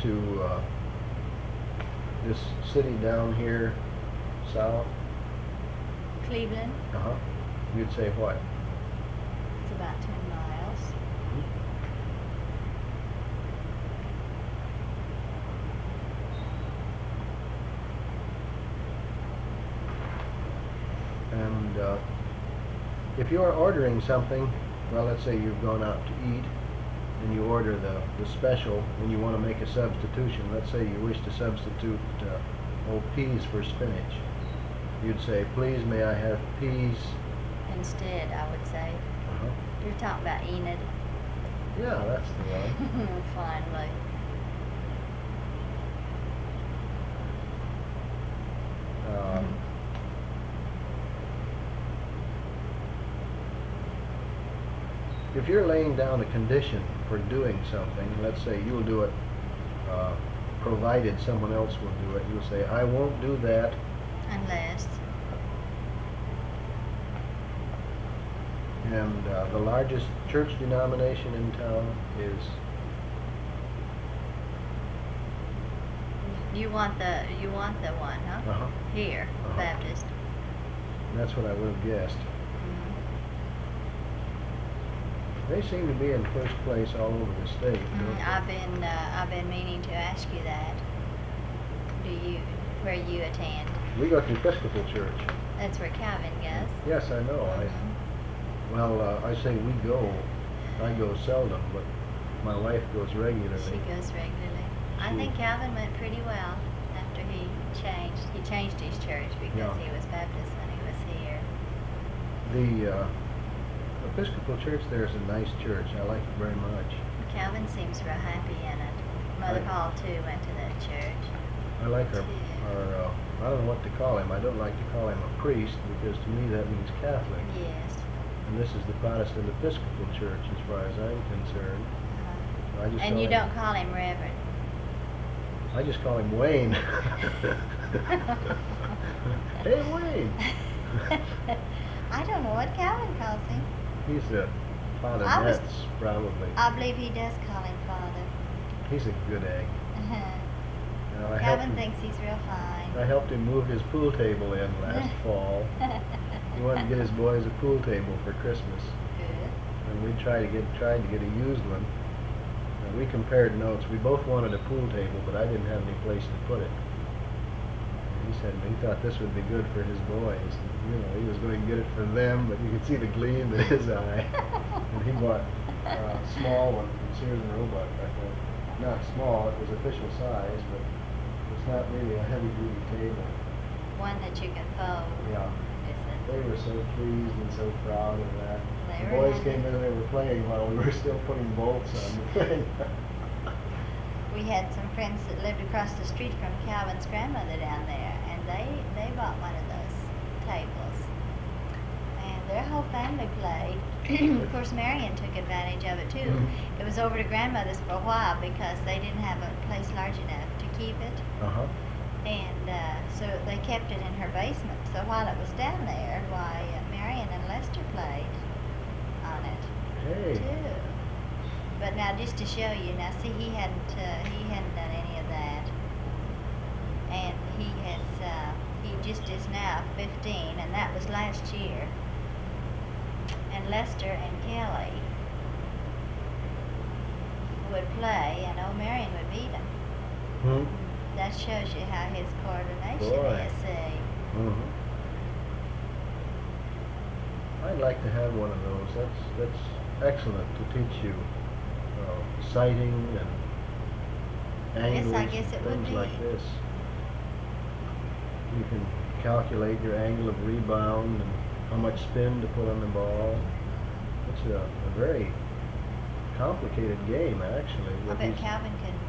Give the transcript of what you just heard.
to this city down here south, Cleveland. you'd say what? It's about 10 miles. And if you're ordering something, well, let's say you've gone out to eat and you order the special and you want to make a substitution. Let's say you wish to substitute peas for spinach. You'd say, please may I have peas? Instead, I would say. You're talking about Enid. Yeah, that's the one. Finally. If you're laying down a condition for doing something, let's say you'll do it provided someone else will do it, you'll say, I won't do that unless. And the largest church denomination in town is? You want the one, huh? Here, Baptist. That's what I would have guessed. They seem to be in first place all over the state. I've been meaning to ask you that. Where you attend? We go to Episcopal Church. That's where Calvin goes. Yes, I know. I say we go. I go seldom, but my wife goes regularly. She goes regularly. I think Calvin went pretty well after he changed. He changed his church because he was Baptist when he was here. The Episcopal Church there is a nice church. I like it very much. Calvin seems real happy in it. Mother Paul too went to that church. I like our I don't know what to call him. I don't like to call him a priest because to me that means Catholic. Yes. And this is the Protestant Episcopal Church as far as I'm concerned. And you don't call him Reverend? I just call him Wayne. Hey, Wayne! I don't know what Calvin calls him. He's a Father Metz, probably. I believe he does call him Father. He's a good egg. Calvin thinks he's real fine. I helped him move his pool table in last fall. He wanted to get his boys a pool table for Christmas. Good. And we tried to get a used one. And we compared notes. We both wanted a pool table, but I didn't have any place to put it. And he said he thought this would be good for his boys. And, he was going to get it for them, but you could see the gleam in his eye. And he bought a small one from Sears and Roebuck, I think. Not small, it was official size, but it's not really a heavy-duty table. One that you can fold. Yeah. They were so pleased and so proud of that. The were boys came in and they were playing while we were still putting bolts on the thing. We had some friends that lived across the street from Calvin's grandmother down there, and they bought one of those tables. And their whole family played. Of course, Marion took advantage of it too. It was over to grandmother's for a while because they didn't have a place large enough to keep it. And so they kept it in her basement. So while it was down there, Marion and Lester played on it too. But now, just to show you, now see, he hadn't done any of that, and he just is now 15, and that was last year. And Lester and Kelly would play, and old Marion would beat him. That shows you how his coordination is, see. I'd like to have one of those. That's excellent to teach you sighting and angles, Yes, I guess it would things be. like this. You can calculate your angle of rebound and how much spin to put on the ball. It's a very complicated game, actually. I bet Calvin can